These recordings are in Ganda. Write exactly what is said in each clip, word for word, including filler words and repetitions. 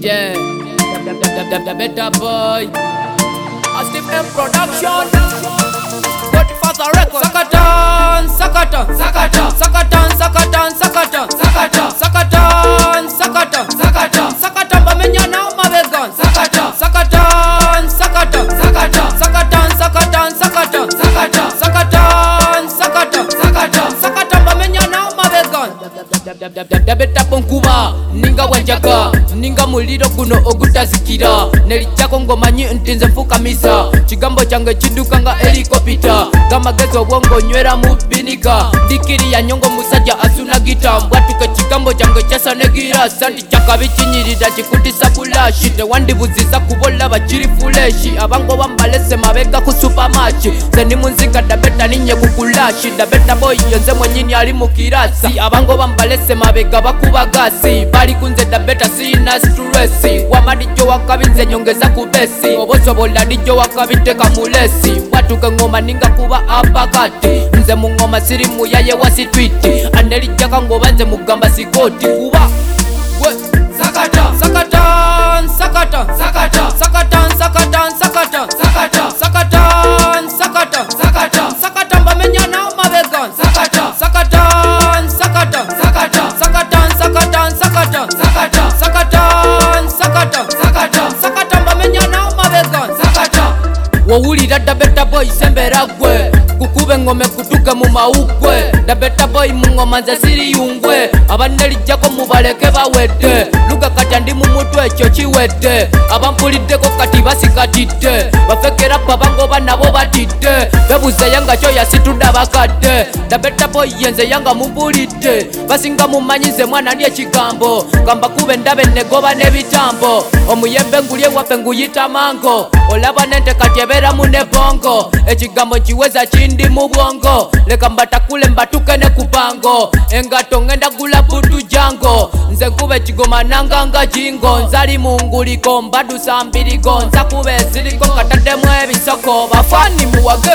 Yeah, the, the, the, the, the better boy. A Steve M production. Godfather record. Sakatan, sakatan, sakatan, sakatan, sakatan, sakatan, sakatan, sakatan, sakatan, sakatan, sakatan. Bamenya na mabegan. Sakatan, sakatan, sakatan, sakatan, sakatan, sakatan, sakatan, sakatan, sakatan, sakatan, sakatan, sakatan. Bamenya na mabegan. The better ponkuba. Ninga wanjaga. Ninga muliro kuno ogutazikira. Nelichako ngomanyi ntinze mfukamisa. Chigambo change chiduka nga helikopita. Gamagezi obwongo nywera mu binika. Dikiri ya nyongo musajja asuna gita. Mbwatuke chigambo change chasa negira. Santi chakabi chinyirira chikutisa bulashi. Tewandibuziza kubola bachiri fuleshi. Abango bambalese mabega ku supermatch. Zeni munzika dabeta ninye kukulashi. Dabeta boy yenze mwenyini ali mukirasi. Abango bambalese mabega bakubagasi. Bali kunze dabeta sina stresi. Wamadijo wakabinze nyongeza kubesi. Obosobola dijo wakabiteka mulesi. Watuke ngoma ninga kuba apakati. Nze mu ngoma siri muyaye wasitwiti. Anelijaka ngoba nze mugamba sikoti kuba we sakata sakatan sakata sakata sakatan sakatan sakata sakata sakatan sakata sakata sakata bamenya na mabegan sakata sakatan sakata sakata sakatan sakatan sakata sakata sakatan sakata sakata sakata bamenya na mabegan sakata wowulira da better boy sembera gwe kukube ngome kutuke mu maukwe da better boy mu ngoma nze siri yungwe abanelijjako mubaleke bawedde luga kati ndi mu mutwe ekyo kiwedde abampuliddeko kati basikatidde bafekera babango banabo batidde bebuze yanga kyo yasitudda bakadde da better boy yenze yanga mumpulidde basinga mumanyize mwana ndi ekigambo gamba kube ndabe negoba n'ebitambo omuyembe ngulye waffe nguyita mango olaba nente kati ebera mu nebongo ekigambo kiweza kindi mu bwongo leka mbatakule mbatuke ne kupango engato ngenda gula butu jango nze nkube kigoma nanganga jingo nzali munguliko mbadusa mbirigo nza kube ziriko kataddemu ebisoko bafani muwage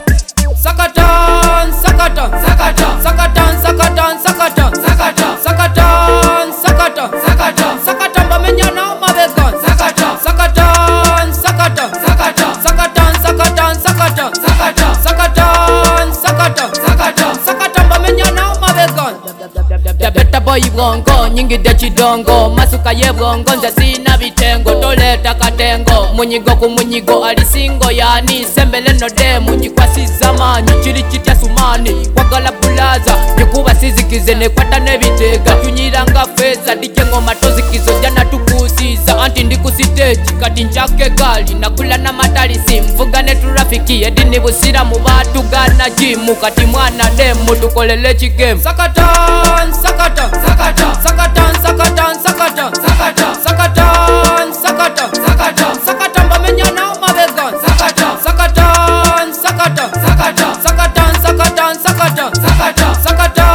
sakatan sakatan sakatan sakatan sakatan sakatan sakatan sakatan sakatan sakatan sakatan bamenya na mabegan sakatan sakatan sakatan sakatan sakatan sakatan sakatan sakatan sakatan sakatan sakatan sakatan bamenya na mabegan the better boy brongo nyingi de chidongo masuka ye brongo nze sina bitengo toleta katengo munyigo ku munyigo alisingo yani sembele no de munyikwasiza manyi chiri kitya sumani kwagala bulaza nyikuba sizikize ne kwata nebitega tunyiranga feza dikengo matozikizo jana tukusiza anti ndikusiteji kati nchake gali nakula na matali simvuga ne trafiki edini busira mu batu gana jimu kati mwana demo tukolele chigame sakatan sakatan sakatan sakatan sakatan sakatan sakatan sakatan sakatan sakatan sakatan bamenya na mabegan sakatan sakatan sakatan sakatan sakatan sakatan sakatan sakatan sakatan